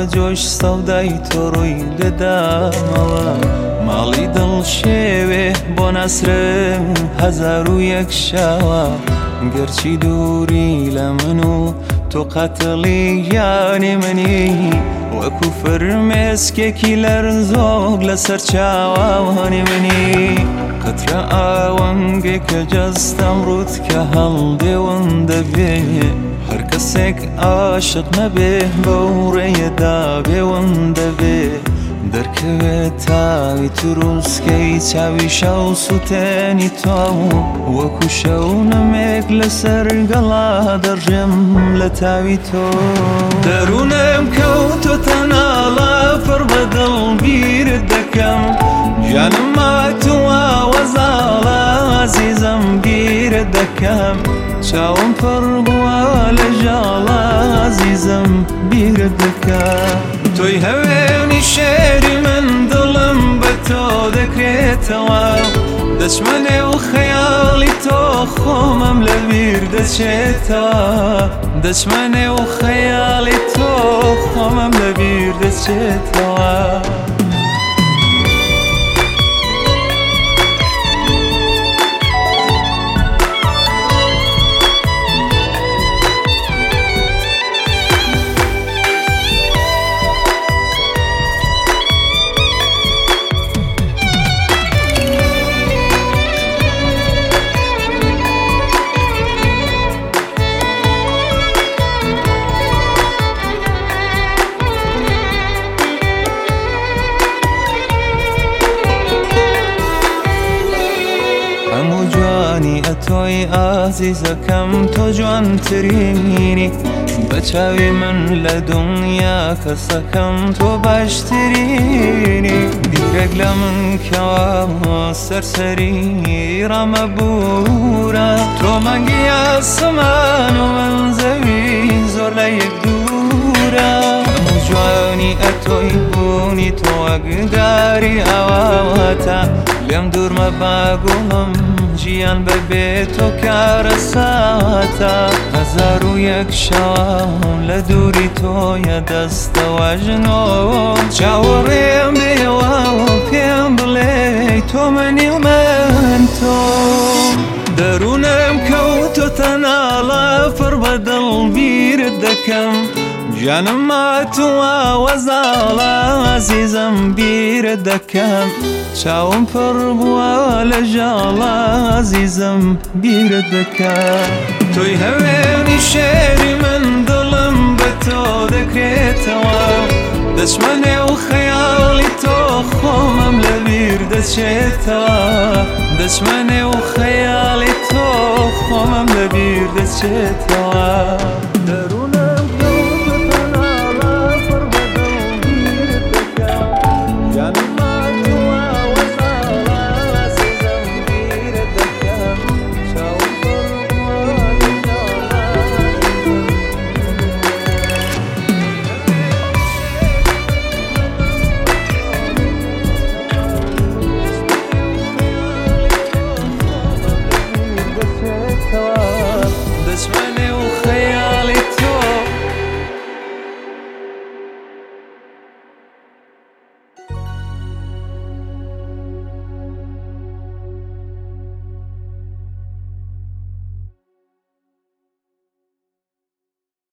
جۆش سەودای تۆڕۆی لەدامەوە ماڵی دڵ شێوێ بۆ نەسرم هەزار و یەک شاوە گەرچی دووری لە من و تۆ قەتڵی گیانی منی وەکو فرمێسکێکی لەرزۆک لەسەر چاوانی منی قەترە ئاوەنگێکە جەستەم ڕوت کە هەڵدێوم دەبێ هەر کەسێک عاشق نەبێ بەو ڕێیەدا بێوم دەبێ دەرکەوێت تاوی تروسکەی چاوی شەو سوتێنی تۆ وەکو شەو نەمێک لەسەر گەڵا دەڕژێم لە تاوی تۆ دەروونم کەوتۆتە ناڵە پڕ بەدڵ بیرت دەکەم گیانم ماتووە وەزاڵە عەزیزەم بیرت دەکەم چاوم پڕ بووە لە ژاڵە عەزیزەم بیرت دەکەم تۆی هەوێنی شێری من دڵم بە تۆ دەکرێتەوە دەچمەنێ و خەیاڵی تۆ خۆمەم لە بیر دەچێتەوە دەچمەنێ و خەیاڵی تۆ خۆمەم لە بیر دەچێتەوە تۆی ئازیزەکەم تۆ جوانترینی بە چاوی من لە دنیا کەسەکەم تۆ باشترینی دیرێک لە من کەوا سەرسەری ڕامەبورە تۆ مەنگی ئاسمان و من زەوی زۆر لە یەک دوورە هەموو جوانی ئەتۆی بوونی تۆ ئەگداری ئەوەتە لێم دوورمە باگوڵم گیان بەبێ تۆ کارە ساتە هەزار و یەک شەوم لە دووری تۆیە دەستەوە ژنۆ چاوەڕێم بێوە پێم بڵێ تۆ منی و من تۆ دەروونم کەوتۆتە ناڵە پڕ بەدڵ بیرت دەکەم گیانم ماتووە وەزاڵە عەزیزەم بیرت دەکەم چاوم پڕ بووە لە ژاڵە عەزیزەم بیرت دەکەم تۆی هەوێنی شێری من دڵم بە تۆ دەکرێتەوە دەچمەنێ و خەیاڵی تۆ خۆمەم لە بیر دەچێتەوە دەچمەنێ و خەیاڵی تۆ خۆمەم لە بیر دەچێتەوە